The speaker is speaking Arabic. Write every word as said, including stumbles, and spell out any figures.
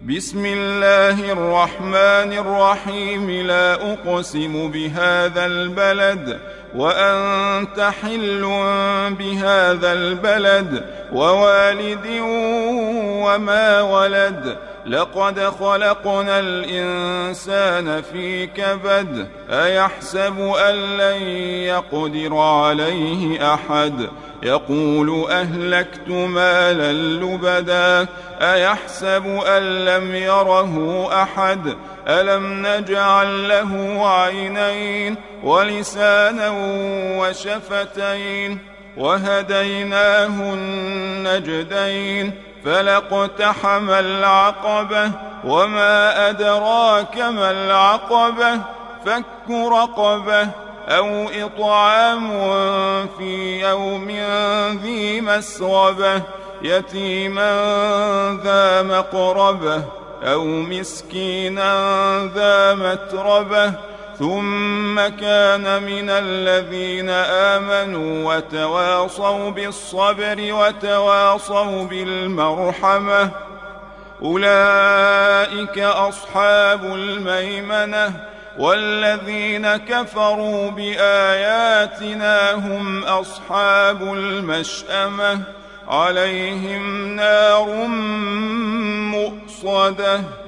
بسم الله الرحمن الرحيم. لا أقسم بهذا البلد وأنت حل بهذا البلد ووالد وما ولد. لقد خلقنا الإنسان في كبد. أيحسب أن لن يقدر عليه أحد. يقول أهلكت مالا لبدا. أيحسب أن لم يره أحد. ألم نجعل له عينين ولسانا وشفتين وهديناه النجدين. فلاقتحم العقبة وما أدراك ما العقبة. فك رقبة أو إطعام في يوم ذي مسغبة يتيما ذا مقربة أو مسكينا ذا متربة ثم كان من الذين آمنوا وتواصوا بالصبر وتواصوا بالمرحمة أولئك أصحاب الميمنة. والذين كفروا بآياتنا هم أصحاب المشأمة عليهم نار مؤصدة.